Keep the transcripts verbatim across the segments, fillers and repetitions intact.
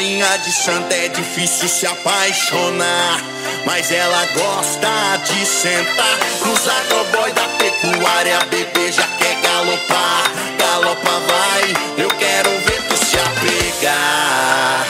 carinha de santa, é difícil se apaixonar. Mas ela gosta de sentar nos agroboy da pecuária. Bebê já quer galopar, galopa vai, eu quero ver tu se apegar.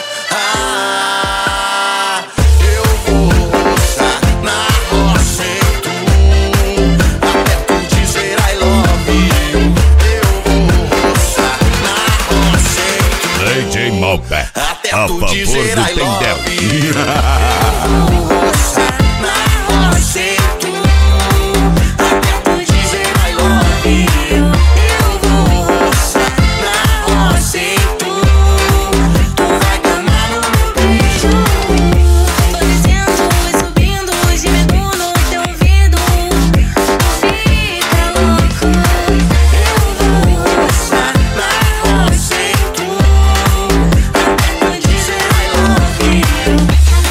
Ah, eu vou roçar na roça em tu, até tu dizer I love you. Eu vou roçar na roça em tu, D J Malpé, até a tu favor dizer do I love Tendel. you. Eu vou roçar na roça em tu, até tu dizer I love you. Eu vou roçar na roça em tu, tu vai gamar no meu beijo. Tô descendo e subindo, gemendo no teu ouvido. Tu fica louco. Eu vou roçar na roça em tu, até tu dizer I love you.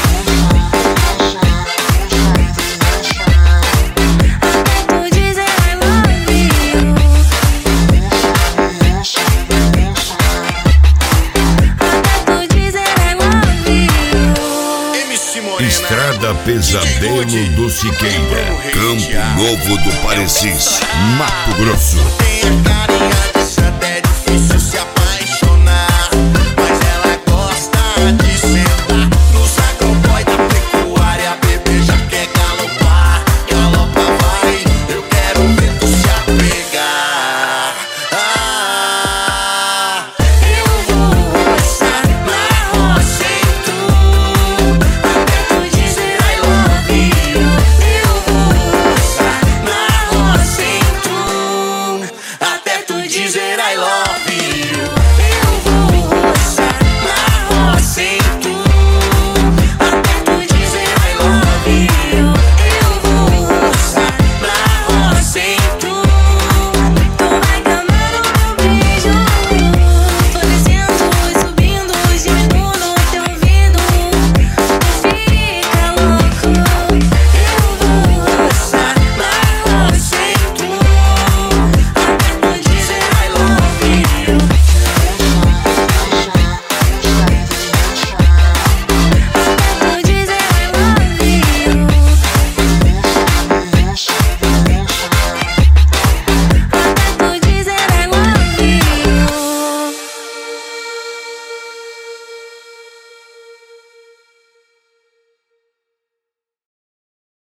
Até tu dizer I love you. Até tu dizer I love you. M C Morena, Estrada Pesadelo do Siqueira, Campo Novo do Parecis, Mato Grosso. tem a carinha de santa, é difícil se apaixonar.